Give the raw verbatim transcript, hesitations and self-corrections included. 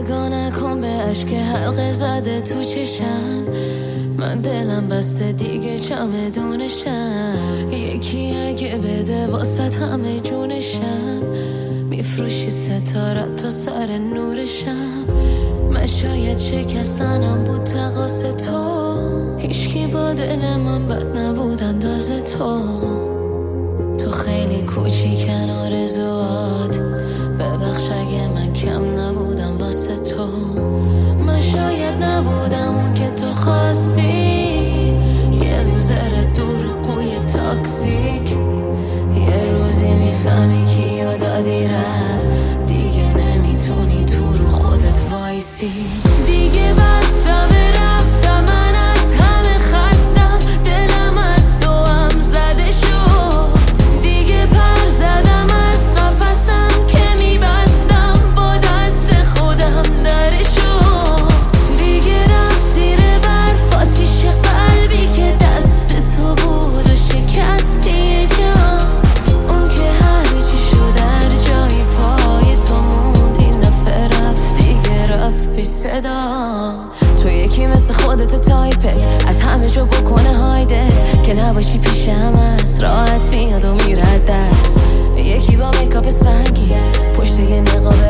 نگاه نکن به اشک حلقه زده تو چشم، من دلم بسته دیگه چمدونشم. یکی اگه بده واسط همه جونشم، میفروشی ستارت تو سر نورشم. من شاید شکستنم بود تقاس تو، هیچکی با دل من بد نبود انداز تو. تو خیلی کوچیکن آرزوات، ببخش اگه من کم نبودم واسه تو. من شاید نبودم اون که تو خواستی، یه لوزر دروغگوی تاکسیک. یه روزی میفهمی کیو دادی رفت، دیگه نمیتونی تو رو خودت وایسی. دیگه بستم رفتم، من از همه خستم، دلم از تو هم زده شد. دیگه پر زدم از قفسم که میبستم، با دست خودم دره شد. دیگه رفت زیر برف آتیش قلبی که دست تو بود و شکستی جان. اون که هر چی شد در جای پای تو موند، این دفعه رفت دیگه رفت بی صدا. تو یکی مثل خودت تایپت از همه جا بکنه هایدت، که نباشی پیش هم از راحت میاد و میره دست. یکی با میکاپ سنگی پشت یه نقاب